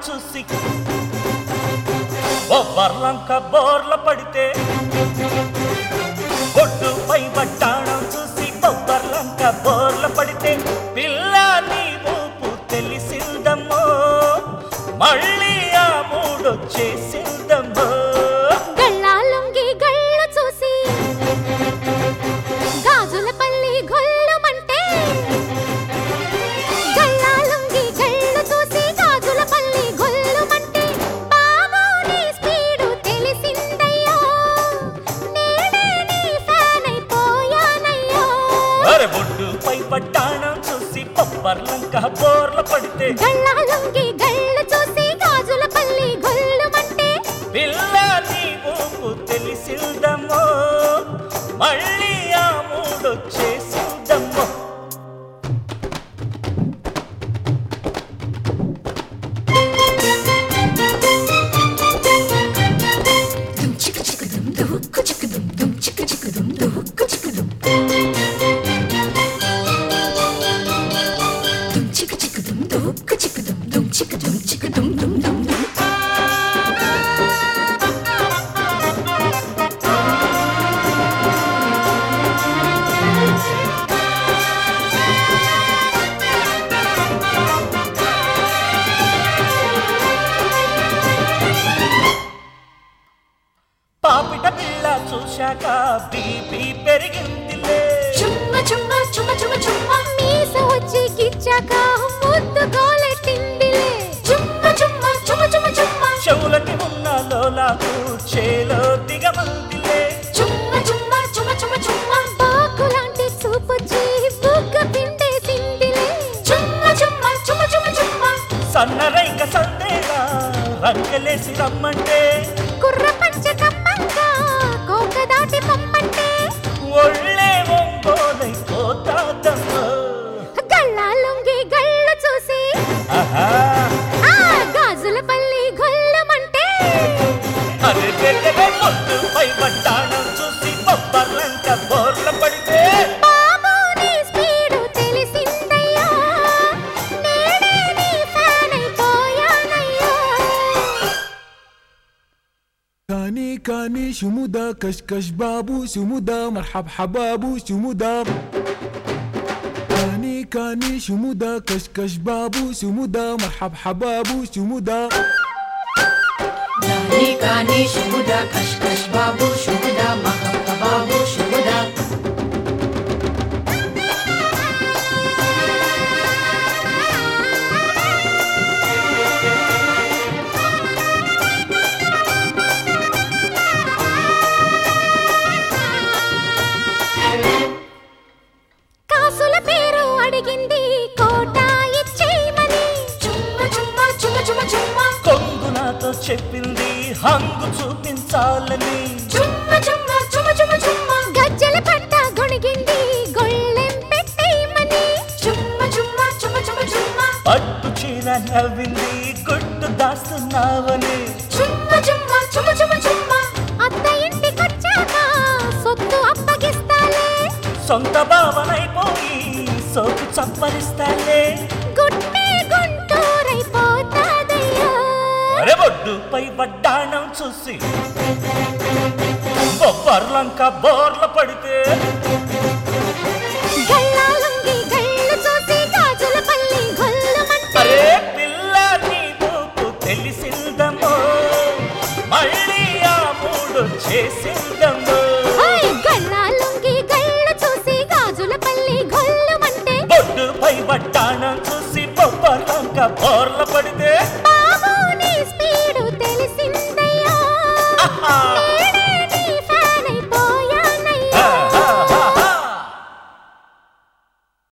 చూసి బొబ్బర్లంక బోర్ల పడితే ఒడ్డుపై వడ్డాణం చూసి బొబ్బర్లంక బోర్ల పడితే పిల్ల నీ ఊపు తెలిసిందమ్మో మళ్ళీ ఆ మూడొచ్చేసిందమ్మో గళ్ళాలుంగి గళ్ళు చూసి గాజుల పల్లి గొల్లుమంటే గళ్ళాలుంగి గళ్ళు చూసి గాజుల పల్లి గొల్లుమంటే బాబు నీ స్పీడు తెలిసిందయ్యో నేనే నీ ఫ్యాన్ అయిపోయానయ్యో అరే ఒడ్డుపై వడ్డాణం చూసి బొబ్బర్లంక బోర్ల పడితే గళ్ళాలుంగి గళ్ళు చూసి గాజుల పల్లి గొల్లుమంటే పిల్ల నీ ఊపు తెలిసిందమ్మో మళ్ళీ ఆ మూడొచ్చేసిందమ్మో పాపిట పిల్ల చూశాక బీపీ పెరిగిందిలే చుమ్మ చుమ్మ చుమ్మ చుమ్మ చుమ్మ మీస వచ్చి గిచ్చాక ముద్దు గోలెట్టిందిలే చుమ్మ చుమ్మ చుమ్మ చుమ్మ చుమ్మ చెవులకి ఉన్న లోలాకు చేలో దిగమందిలే చుమ్మ చుమ్మ చుమ్మ చుమ్మ చుమ్మ బాకులాంటి చూపొచ్చి బుగ్గ పిండేసిందిలే చుమ్మ చుమ్మ చుమ్మ చుమ్మ చుమ్మ సన్నరైక సందేలా రంకెలేసి రమ్మంటే కుర్ర పంచ కమ్మంగా కోక దాటి పొమ్మంటే ఒళ్ళే ఒంగోలైపోతాదమ్మో గళ్ళాలుంగి గళ్ళు చూసి ఆహా ఆ గాజుల పల్లి గొల్లమంటే అరే గెల్లె పొద్దుపై వడ్డాణం చూసి బొబ్బర్లంక బోర్ల పడితే బాబు నీ స్పీడు తెలిసిందయ్యా నేనే నీ ఫ్యాన్ అయిపోయానయ్యా كاني كاني شمودا كشكش بابو شمودا مرحب حبابو شمودا كاني كاني شمودا كشكش بابو شمودا مرحب حبابو شمودا كاني كاني شمودا كشكش بابو شمودا مرحب بابو شمودا కాసుల పేరు అడిగింది కోట ఇచ్చేయమని చుమ్మ చుమ్మ చుమ్మ చుమ్మ చుమ్మ కొంగు నాతో చెప్పింది హంగు చూపించాలని చుమ్మ చుమ్మ చుమ్మ చుమ్మ చుమ్మ గజ్జల పట్ట గొణిగింది గొళ్ళెం పెట్టేయమని చుమ్మ చుమ్మ చుమ్మ చుమ్మ చుమ్మ పట్టు చీర నవ్వింది గుట్టు దాస్తున్నావని చుమ్మ చుమ్మ చుమ్మ చుమ్మ చుమ్మ అత్త ఇంటికొచ్చాక సొత్తు అప్పగిస్తాలే సొంత భావనైపోయి సోకు చప్పరిస్తాలే గుట్టే గుంటూరైపోతాదయ్యా అరే ఒడ్డుపై వడ్డాణం చూసి బొబ్బర్లంక బోర్ల పడితే గళ్ళాలుంగి గళ్ళు చూసి గాజుల పల్లి గొల్లమంటే అరే పిల్ల నీ ఊపు తెలిసిందమ్మో మళ్ళీ ఆ మూడొచ్చేసిందమ్మో ఓయ్ గళ్ళాలుంగి గళ్ళు చూసి గాజుల పల్లి గొల్లమంటే ఒడ్డుపై వడ్డాణం చూసి బొబ్బర్లంక బోర్ల పడితే